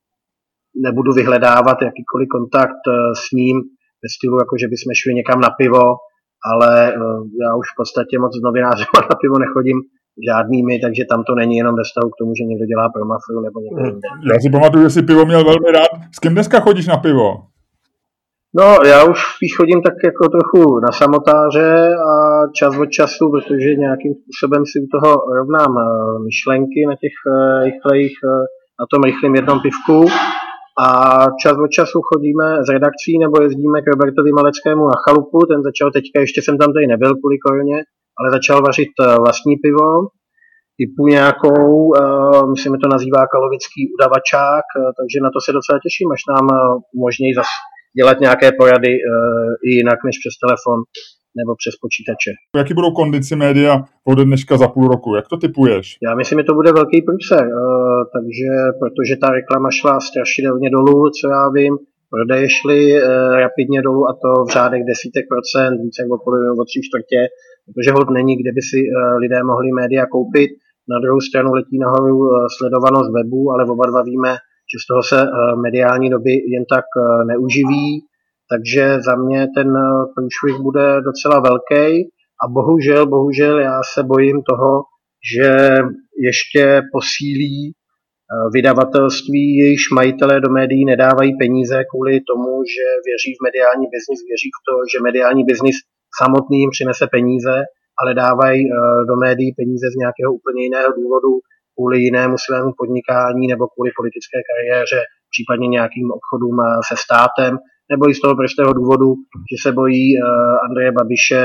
nebudu vyhledávat jakýkoliv kontakt s ním ve stylu, jako že bychom šli někam na pivo, ale já už v podstatě moc s novinářem na pivo nechodím žádnými, takže tam to není jenom ve vztahu k tomu, že někdo dělá pro mafiu nebo někdo jinde. Já si pamatuju, že si pivo měl velmi rád. S kým dneska chodíš na pivo? No, já už spíš chodím tak jako trochu na samotáře a čas od času, protože nějakým způsobem si u toho rovnám myšlenky na tom rychlém jednom pivku. A čas od času chodíme z redakcí nebo jezdíme k Robertovi Maleckému na chalupu, ten začal teďka, ještě jsem tam tady nebyl kvůli koroně, ale začal vařit vlastní pivo, typu nějakou, myslím, že to nazývá kalovický udavačák, takže na to se docela těším, až nám umožní zase dělat nějaké porady i jinak než přes telefon nebo přes počítače. Jaký budou kondici média ode dneška za půl roku? Jak to tipuješ? Já myslím, že to bude velký průser, takže protože ta reklama šla strašidelně dolů, co já vím, prodeje šly rapidně dolů a to v řádech desítek procent, více jak o polovinu, o 3/4, protože hod není, kde by si lidé mohli média koupit. Na druhou stranu letí nahoru sledovanost webu, ale oba dva víme, že z toho se mediální doby jen tak neuživí, takže za mě ten průšvih bude docela velký a bohužel já se bojím toho, že ještě posílí vydavatelství, jejichž majitelé do médií nedávají peníze kvůli tomu, že věří v mediální biznis, věří v to, že mediální biznis samotný jim přinese peníze, ale dávají do médií peníze z nějakého úplně jiného důvodu, kvůli jinému svému podnikání nebo kvůli politické kariéře, případně nějakým obchodům se státem, nebo i z toho prostého důvodu, že se bojí Andreje Babiše,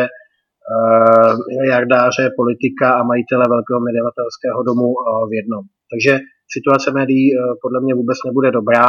miliardáře, politika a majitele velkého vydavatelského domu v jednom. Takže situace médií podle mě vůbec nebude dobrá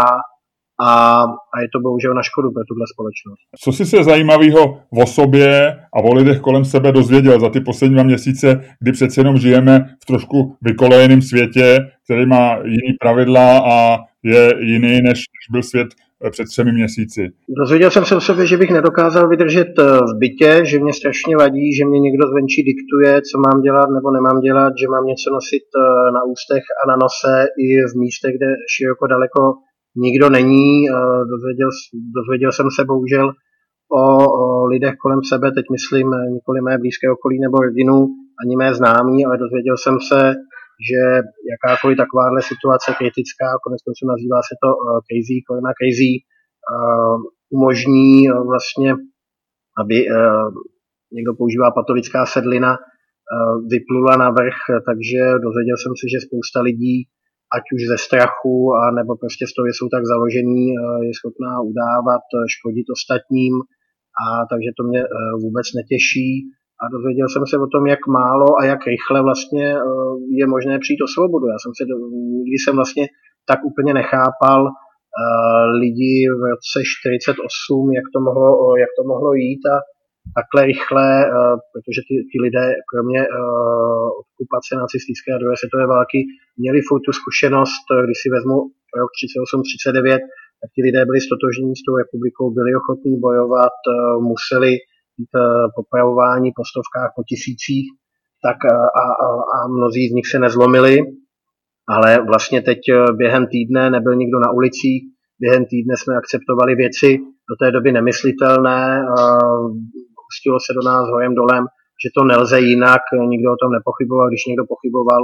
a je to bohužel na škodu pro tuhle společnost. Co jsi se zajímavého o sobě a o lidech kolem sebe dozvěděl za ty poslední 2 měsíce, kdy přece jenom žijeme v trošku vykolejeném světě, který má jiný pravidla a je jiný, než byl svět před 3 měsíci? Dozvěděl jsem se o sobě, že bych nedokázal vydržet v bytě, že mě strašně vadí, že mě někdo zvenčí diktuje, co mám dělat nebo nemám dělat, že mám něco nosit na ústech a na nose i v místech, kde široko daleko nikdo není. Dozvěděl jsem se bohužel o lidech kolem sebe, teď myslím nikoli mé blízké okolí nebo rodinu, ani mé známí, ale dozvěděl jsem se, že jakákoliv takováhle situace kritická, koneckonců nazývá se to corona crazy, umožní vlastně, aby někdo používá patologická sedlina, vyplula navrch, takže dozvěděl jsem se, že spousta lidí, ať už ze strachu, nebo prostě z toho, že jsou tak založení, je schopná udávat, škodit ostatním, a takže to mě vůbec netěší. A dozvěděl jsem se o tom, jak málo a jak rychle vlastně je možné přijít o svobodu. Nikdy jsem vlastně tak úplně nechápal lidi v roce 48, jak to mohlo jít, a takhle rychle, protože ty lidé, kromě okupace nacistické a druhé světové války, měli furt tu zkušenost, když si vezmu rok 38-39, tak ti lidé byli stotožní s tou republikou, byli ochotní bojovat, museli být popravováni po stovkách, po tisících, tak a mnozí z nich se nezlomili, ale vlastně teď během týdne nebyl nikdo na ulicích, během týdne jsme akceptovali věci do té doby nemyslitelné, pustilo se do nás horem dolem, že to nelze jinak, nikdo o tom nepochyboval, když někdo pochyboval,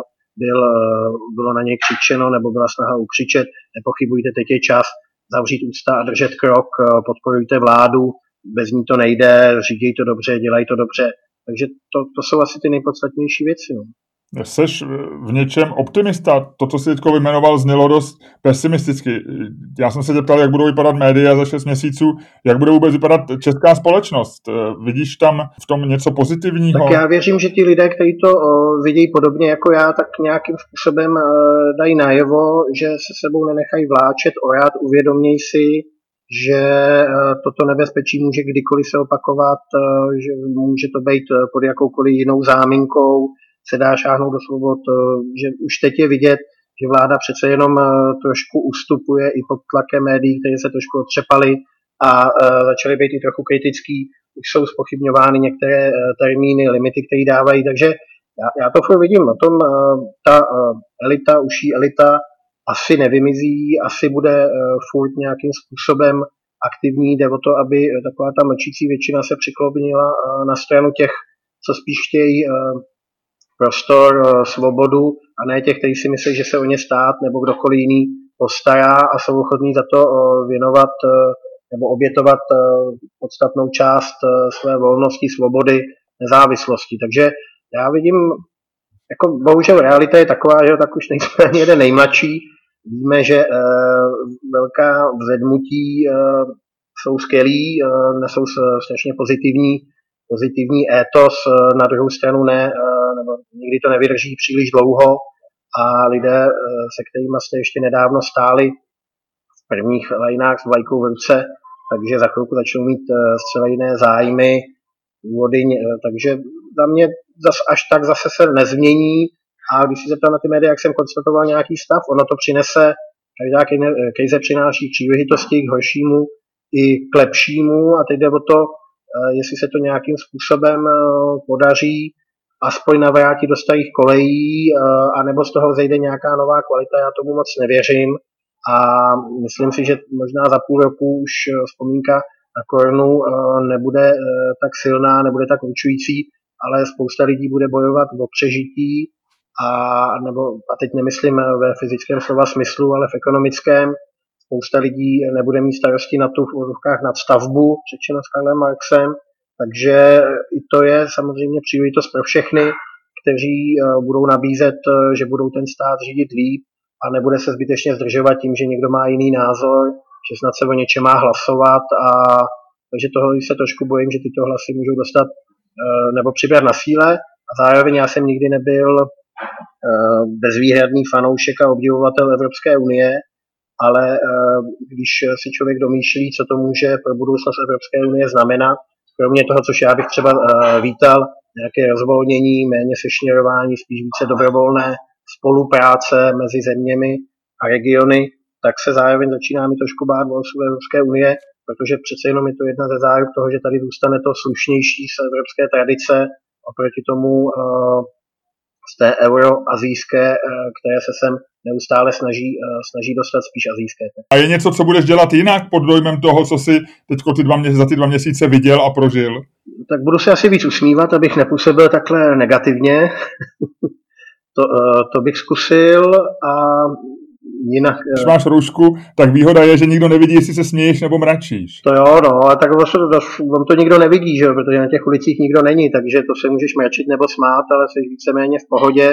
bylo na něj křičeno nebo byla snaha ukřičet, nepochybujte, teď je čas zavřít ústa a držet krok, podporujte vládu, bez ní to nejde, řídí to dobře, dělají to dobře, takže to jsou asi ty nejpodstatnější věci. No. Jseš v něčem optimista? To, co jsi teď vyjmenoval, znělo dost pesimisticky. Já jsem se ptal, jak budou vypadat média za 6 měsíců, jak bude vůbec vypadat česká společnost. Vidíš tam v tom něco pozitivního? Tak já věřím, že ti lidé, kteří to vidějí podobně jako já, tak nějakým způsobem dají najevo, že se sebou nenechají vláčet, orát, uvědomějí si, že toto nebezpečí může kdykoliv se opakovat, že může to být pod jakoukoliv jinou záminkou, se dá šáhnout do svobod, že už teď je vidět, že vláda přece jenom trošku ustupuje i pod tlakem médií, které se trošku otřepaly a začaly být i trochu kritický, už jsou zpochybňovány některé termíny, limity, které dávají, takže já to furt vidím o tom, ta elita, užší elita asi nevymizí, asi bude furt nějakým způsobem aktivní, jde o to, aby taková ta mlčící většina se přiklonila na stranu těch, co spíš chtějí prostor, svobodu a ne těch, kteří si myslí, že se o ně stát nebo kdokoliv jiný postará a jsou ochotní za to věnovat nebo obětovat podstatnou část své volnosti, svobody, nezávislosti. Takže já vidím, jako bohužel realita je taková, že tak už nejsme ani jeden nejmladší. Víme, že velká vzedmutí jsou skvělí, nesou strašně pozitivní étos, na druhou stranu ne, nebo nikdy to nevydrží příliš dlouho a lidé, se kterými jste ještě nedávno stáli v prvních lajnách s vlajkou v ruce, takže za chvilku začnou mít zcela jiné zájmy, důvody, takže za mě až tak zase se nezmění a když si zeptám na ty média, jak jsem konstatoval nějaký stav, ono to přinese, každá krize přináší příležitosti k horšímu i k lepšímu a teď jde o to, jestli se to nějakým způsobem podaří aspoň navrátit do starých kolejí, anebo z toho vzejde nějaká nová kvalita, já tomu moc nevěřím a myslím si, že možná za půl roku už vzpomínka na korunu nebude tak silná, nebude tak určující, ale spousta lidí bude bojovat o přežití a teď nemyslím ve fyzickém slova smyslu, ale v ekonomickém. Spousta lidí nebude mít starosti na tu v úzovkách nadstavbu, řečeno s Karlem Marxem, takže i to je samozřejmě příležitost pro všechny, kteří budou nabízet, že budou ten stát řídit líp a nebude se zbytečně zdržovat tím, že někdo má jiný názor, že snad se o něčem má hlasovat takže toho se trošku bojím, že tyto hlasy můžou dostat nebo přibrat na síle a zároveň já jsem nikdy nebyl bezvýhradný fanoušek a obdivovatel Evropské unie, ale když si člověk domýšlí, co to může pro budoucnost Evropské unie znamenat, kromě toho, což já bych třeba vítal, nějaké rozvolnění, méně sešněrování, spíš více dobrovolné spolupráce mezi zeměmi a regiony, tak se zároveň začíná mi trošku bát o Evropské unie, protože přece jenom je to jedna ze záruk toho, že tady zůstane to slušnější z evropské tradice oproti tomu z té euroazijské, které se sem neustále snaží dostat spíš azijské. A je něco, co budeš dělat jinak pod dojmem toho, co jsi teďko za ty 2 měsíce viděl a prožil? Tak budu se asi víc usmívat, abych nepůsobil takhle negativně. To bych zkusil a jinak... Když máš roušku, tak výhoda je, že nikdo nevidí, jestli se směješ nebo mračíš. To jo, no, a tak on to nikdo nevidí, že? Protože na těch ulicích nikdo není, takže to se můžeš mračit nebo smát, ale jsi víceméně v pohodě,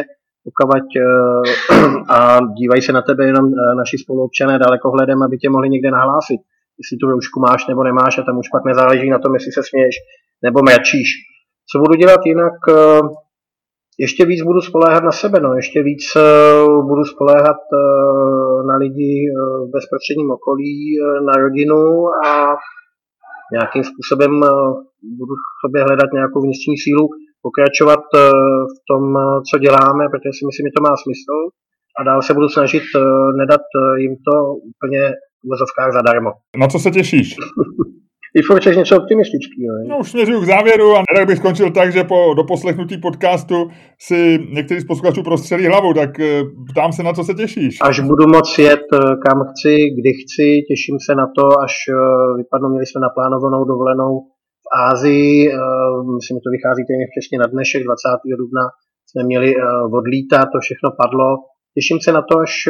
a dívají se na tebe jenom naši spoluobčané dalekohledem, aby tě mohli někde nahlásit, jestli tu roušku máš nebo nemáš a tam už pak nezáleží na tom, jestli se směješ nebo mračíš. Co budu dělat jinak? Ještě víc budu spoléhat na sebe, ještě víc budu spoléhat na lidi v bezprostředním okolí, na rodinu a nějakým způsobem budu v sobě hledat nějakou vnitřní sílu, pokračovat v tom, co děláme, protože si myslím, že to má smysl a dál se budu snažit nedat jim to úplně v uvozovkách zadarmo. Na co se těšíš? I furt chceš něco optimistického. No už směřuju k závěru a nerad bych skončil tak, že po doposlechnutí podcastu si některý z posluchačů prostřelí hlavu, tak ptám se, na co se těšíš. Až budu moc jet, kam chci, kdy chci, těším se na to, až vypadnou, měli jsme naplánovanou dovolenou v Ázii, myslím, že to vychází téměř přesně na dnešek, 20. dubna jsme měli odlítat, to všechno padlo. Těším se na to, až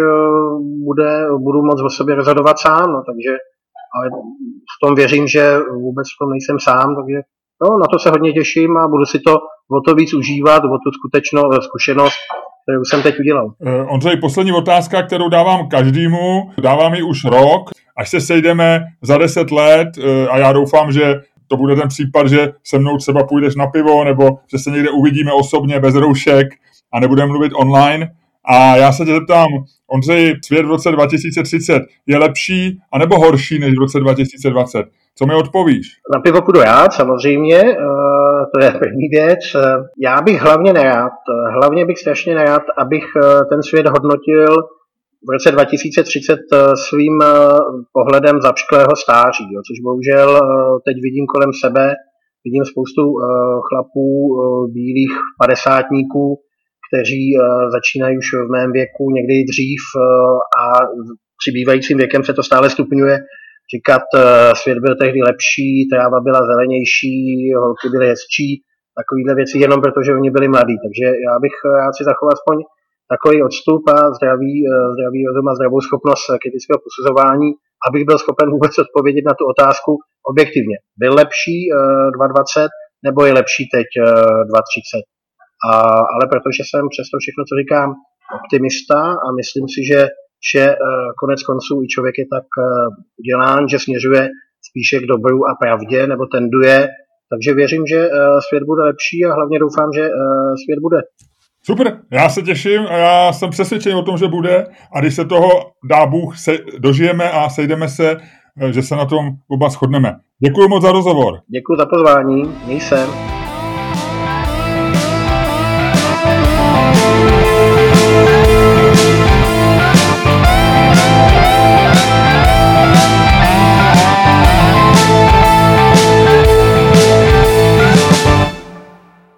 budu moc o sobě rozhodovat sám, no, takže ale v tom věřím, že vůbec v tom nejsem sám, takže no, na to se hodně těším a budu si to o to víc užívat, o tu skutečnou zkušenost, kterou jsem teď udělal. Ondřej, poslední otázka, kterou dávám každému, dávám ji už rok, až se sejdeme za 10 let a já doufám, že to bude ten případ, že se mnou třeba půjdeš na pivo, nebo že se někde uvidíme osobně bez roušek a nebudeme mluvit online. A já se tě zeptám, Ondřej, svět v roce 2030 je lepší anebo horší než v roce 2020? Co mi odpovíš? Na pivo půjdu rád, samozřejmě, to je první věc. Já bych hlavně bych strašně nerad, abych ten svět hodnotil v roce 2030 svým pohledem zapšklého stáří, jo, což bohužel teď vidím kolem sebe, vidím spoustu chlapů, bílých padesátníků, kteří začínají už v mém věku, někdy dřív a přibývajícím věkem se to stále stupňuje, říkat, svět byl tehdy lepší, tráva byla zelenější, holky byly hezčí, takovýhle věci jenom protože oni byli mladí. Takže já bych rád si zachoval aspoň takový odstup a zdravý rozum a zdravou schopnost kritického posuzování, abych byl schopen vůbec odpovědět na tu otázku objektivně. Byl lepší 2020 nebo je lepší teď 2030? Ale protože jsem přes to všechno, co říkám, optimista a myslím si, že konec konců i člověk je tak udělán, že směřuje spíše k dobru a pravdě, nebo tenduje, takže věřím, že svět bude lepší a hlavně doufám, že svět bude. Super, já se těším a já jsem přesvědčený o tom, že bude a když se toho dá Bůh, dožijeme a sejdeme se, že se na tom oba shodneme. Děkuji moc za rozhovor. Děkuji za pozvání, měj se.